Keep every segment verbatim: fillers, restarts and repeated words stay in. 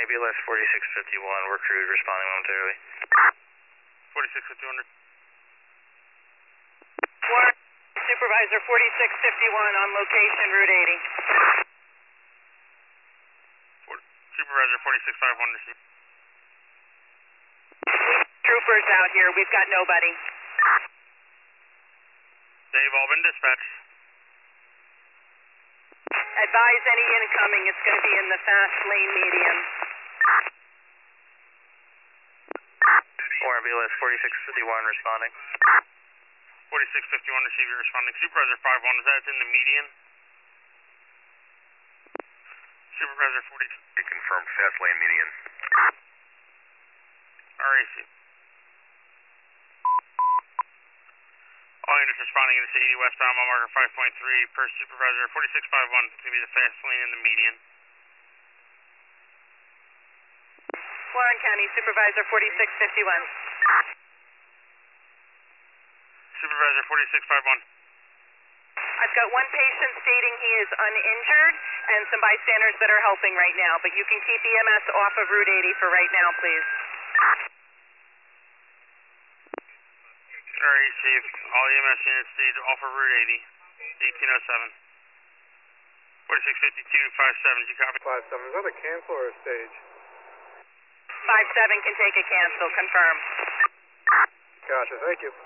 ambulance forty-six fifty-one, we're crewed, responding momentarily. forty-six fifty-one. Warren, Supervisor forty-six fifty-one on location, Route eighty. Supervisor forty-six fifty-one, receive. Troopers out here, we've got nobody. They've all been dispatched. Advise any incoming, it's going to be in the fast lane median. Warren ambulance forty-six fifty-one, responding. forty-six fifty-one, receive, you're responding. Supervisor five one, is that in the median? Supervisor forty, Confirmed fast lane median. R A C. All units responding in the eighty westbound, mile marker five point three, per Supervisor forty-six fifty-one, it's going to be the fast lane in the median. Warren County, Supervisor forty-six fifty-one. Supervisor forty-six fifty-one. I've got one patient stating he is uninjured and some bystanders that are helping right now, but you can keep E M S off of Route eighty for right now, please. R A C, all E M S units stayed off of Route eighty, eighteen oh seven. forty-six fifty-two, five seven, you copy? five seven, is that a cancel or a stage? five seven can take a cancel, confirm. Gotcha, thank you.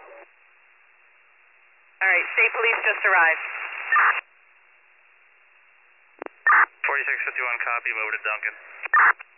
All right, state police just arrived. forty-six fifty-one, copy, move to Duncan.